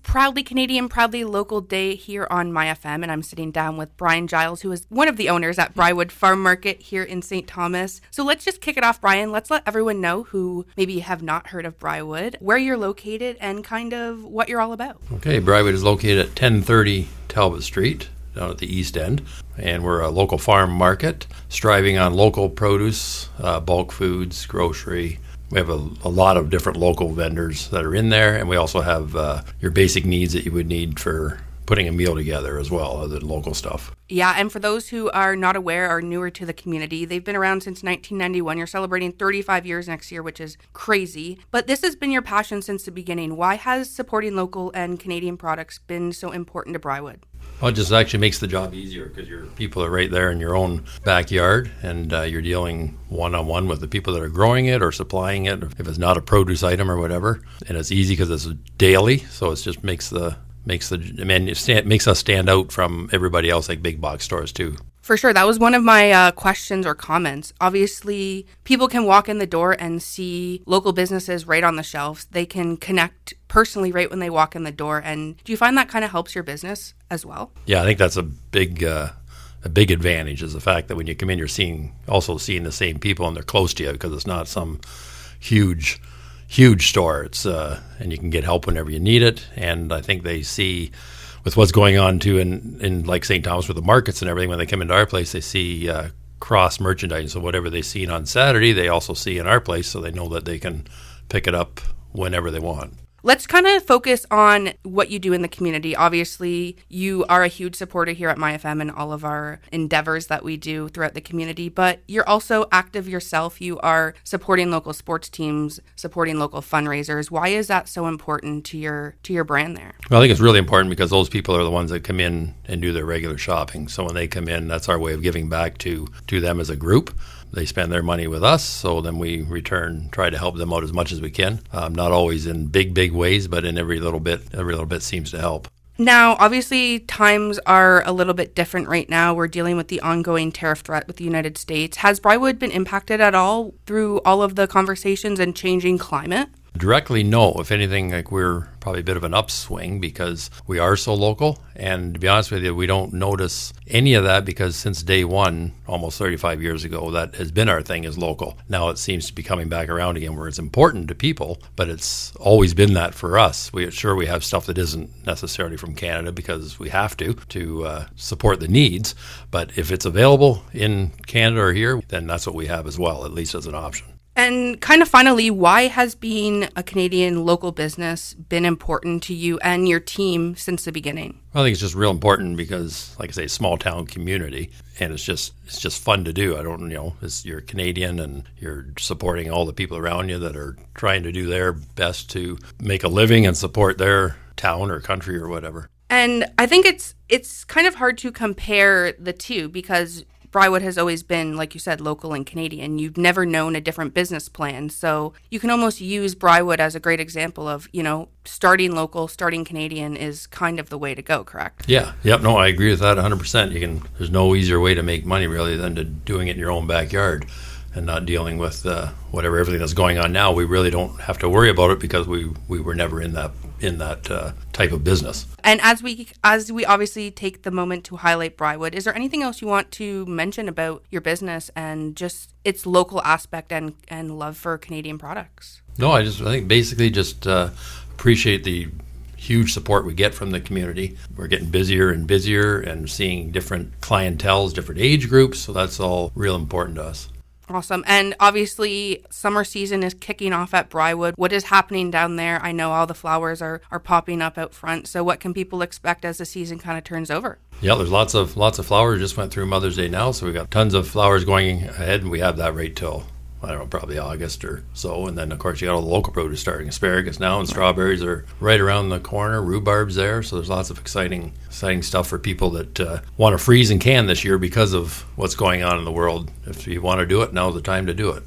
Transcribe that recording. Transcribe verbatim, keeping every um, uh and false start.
Proudly Canadian, Proudly Local Day here on My F M, and I'm sitting down with Brian Giles, who is one of the owners at Briarwood Farm Market here in Saint Thomas. So let's just kick it off, Brian. Let's let everyone know who maybe have not heard of Briarwood, where you're located, and kind of what you're all about. Okay, Briarwood is located at ten thirty Talbot Street, down at the east end, and we're a local farm market, striving on local produce, uh, bulk foods, grocery. We have a, a lot of different local vendors that are in there, and we also have uh, your basic needs that you would need for putting a meal together as well, other than local stuff. Yeah, and for those who are not aware or newer to the community, they've been around since nineteen ninety-one. You're celebrating thirty-five years next year, which is crazy. But this has been your passion since the beginning. Why has supporting local and Canadian products been so important to Briarwood? Well, it just actually makes the job easier because your people are right there in your own backyard, and uh, you're dealing one-on-one with the people that are growing it or supplying it, if it's not a produce item or whatever. And it's easy because it's daily, so it just makes the makes the I mean, it stand, makes us stand out from everybody else, like big box stores too. For sure. That was one of my uh, questions or comments. Obviously, people can walk in the door and see local businesses right on the shelves. They can connect personally right when they walk in the door. And do you find that kind of helps your business as well? Yeah, I think that's a big uh, a big advantage is the fact that when you come in, you're seeing also seeing the same people and they're close to you because it's not some huge, huge store. It's uh, and you can get help whenever you need it. And I think they see with what's going on too in, in like Saint Thomas with the markets and everything, when they come into our place, they see uh, cross merchandising. So whatever they see on Saturday, they also see in our place, so they know that they can pick it up whenever they want. Let's kind of focus on what you do in the community. Obviously, you are a huge supporter here at My F M and all of our endeavors that we do throughout the community, but you're also active yourself. You are supporting local sports teams, supporting local fundraisers. Why is that so important to your to your brand there? Well, I think it's really important because those people are the ones that come in and do their regular shopping. So when they come in, that's our way of giving back to, to them as a group. They spend their money with us, so then we return, try to help them out as much as we can. Um, not always in big, big ways, but in every little bit, every little bit seems to help. Now, obviously, times are a little bit different right now. We're dealing with the ongoing tariff threat with the United States. Has Briarwood been impacted at all through all of the conversations and changing climate? Directly, no. If anything, like we're probably a bit of an upswing because we are so local. And to be honest with you, we don't notice any of that because since day one, almost thirty-five years ago, that has been our thing is local. Now it seems to be coming back around again where it's important to people, but it's always been that for us. We sure we have stuff that isn't necessarily from Canada because we have to, to uh, support the needs. But if it's available in Canada or here, then that's what we have as well, at least as an option. And kind of finally, why has being a Canadian local business been important to you and your team since the beginning? Well, I think it's just real important because, like I say, small town community, and it's just it's just fun to do. I don't, you know, it's, you're Canadian and you're supporting all the people around you that are trying to do their best to make a living and support their town or country or whatever. And I think it's it's kind of hard to compare the two because Briarwood has always been, like you said, local and Canadian. You've never known a different business plan. So you can almost use Briarwood as a great example of, you know, starting local, starting Canadian is kind of the way to go, correct? Yeah. Yep. No, I agree with that one hundred percent. You can. There's no easier way to make money, really, than to doing it in your own backyard and not dealing with uh, whatever, everything that's going on now. We really don't have to worry about it because we, we were never in that in that uh, type of business. And as we as we obviously take the moment to highlight Briarwood, is there anything else you want to mention about your business and just its local aspect and, and love for Canadian products? No, I just I think basically just uh, appreciate the huge support we get from the community. We're getting busier and busier and seeing different clienteles, different age groups, so that's all real important to us. Awesome. And obviously, summer season is kicking off at Briarwood. What is happening down there? I know all the flowers are, are popping up out front. So what can people expect as the season kind of turns over? Yeah, there's lots of lots of flowers. Just went through Mother's Day now, so we got tons of flowers going ahead, and we have that right till, I don't know, probably August or so. And then, of course, you got all the local produce starting. Asparagus now and strawberries are right around the corner. Rhubarb's there. So there's lots of exciting exciting stuff for people that uh, want to freeze and can this year because of what's going on in the world. If you want to do it, now's the time to do it.